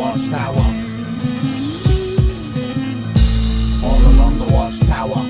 watchtower. All along the watchtower.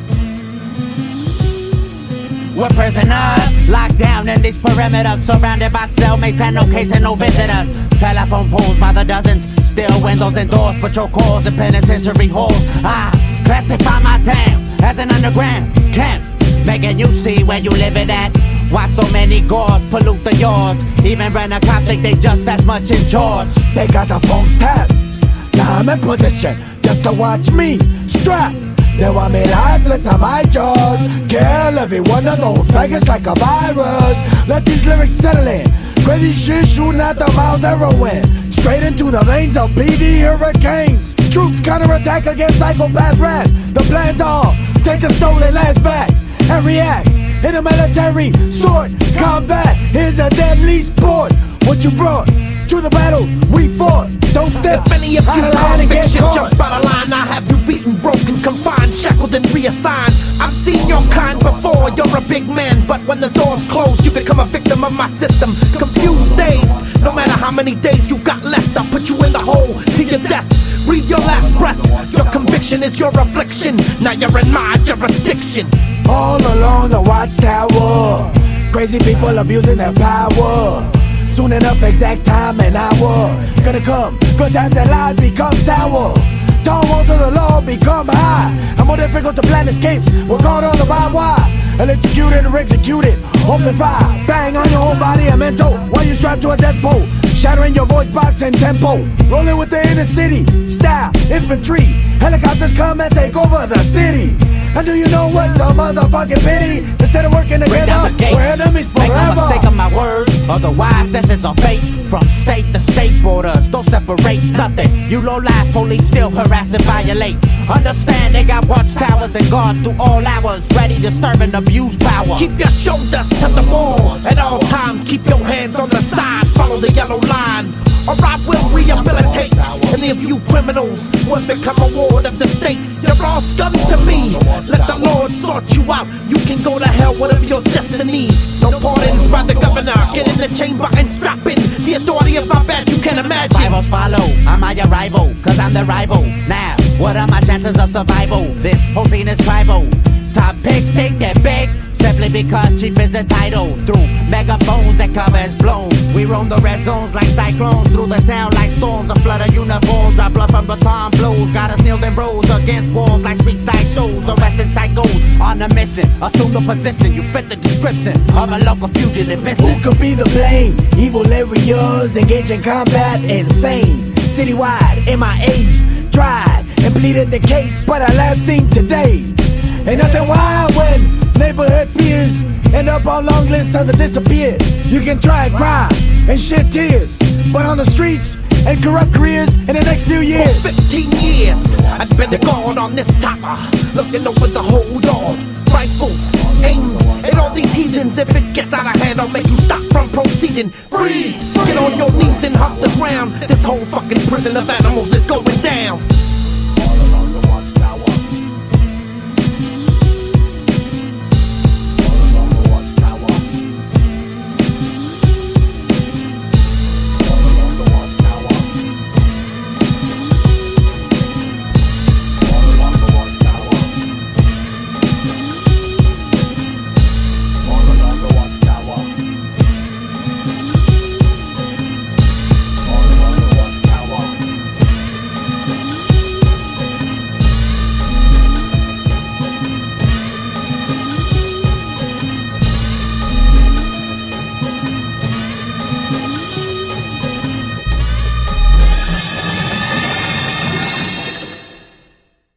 We're prisoners, locked down in these perimeters, surrounded by cellmates and no case and no visitors. Telephone poles by the dozens, still windows and doors, patrol calls and penitentiary halls. I classify my town as an underground camp, making you see where you living at. Why so many guards pollute the yards? Even run a cop think they just as much in charge. They got the phones tapped, now I'm in position just to watch me strapped. They want me lifeless on my jaws. Kill every one of those faggots like a virus. Let these lyrics settle in. Crazy shit shooting out the mouth, heroin straight into the veins of PD hurricanes. Troops counterattack against psychopath rap. The plans are take the stolen lands back and react in a military sword combat. Here's a deadly sport. What you brought to the battle we fought. Don't step if any of you out of line and get conviction caught. jump out of line, I have you beaten, broken, confined, shackled and reassigned. I've seen your kind before, you're a big man, but when the doors close you become a victim of my system. Confused days, no matter how many days you got left, I'll put you in the hole to your death. Breathe your last breath, your conviction is your affliction. Now you're in my jurisdiction. All along the watchtower, crazy people abusing their power. Soon enough, exact time and hour gonna come, good times and lies become sour. Tall walls of the law become high, and more difficult to plan escapes. We're caught on the barbed wire, electrocuted or executed. Open fire, bang on your whole body and mental, while you strapped to a death pole, shattering your voice box and tempo. Rolling with the inner city style, infantry. Helicopters come and take over the city. And do you know what's a motherfucking pity? Instead of working together, we're enemies forever. Make no mistake of my words, otherwise death is our fate. From state to state borders, don't separate nothing. You low-life police still harass and violate. Understand they got watchtowers and guards through all hours, ready to serve and abuse power. Keep your shoulders to the wall at all times. Keep your hands on the side. Follow the yellow line, or I will rehabilitate any of you criminals will become a ward of the state. You're all scum to me. Let the Lord sort you out. You can go to hell, whatever your destiny. No pardons by the governor. Get in the chamber and strap in the authority of my badge. You can imagine. Rivals follow, I'm my arrival, cause I'm the rival. Now, what are my chances of survival? This whole scene is tribal. Top pigs think they're big, simply because chief is entitled. Through megaphones that cover is blown, we roam the red zones like cyclones. Through the town like storms, a flood of uniforms. Our blood from baton blows, got us kneeled in rows against walls like street side shows. Arrested psychos on a mission, assume the position. You fit the description of a local fugitive missing. Who could be the blame? Evil areas engage in combat, insane. Citywide, MIAs tried and pleaded the case, but our last seen today. Ain't nothing wild when neighborhood peers end up on long lists of the disappeared. You can try and cry and shed tears, but on the streets and corrupt careers in the next few years. For 15 years, I've been a guard on this tower, looking over the whole yard. Rifles, aim at all these heathens. If it gets out of hand, I'll make you stop from proceeding. Freeze! Get on your knees and hug the ground. This whole fucking prison of animals is going down.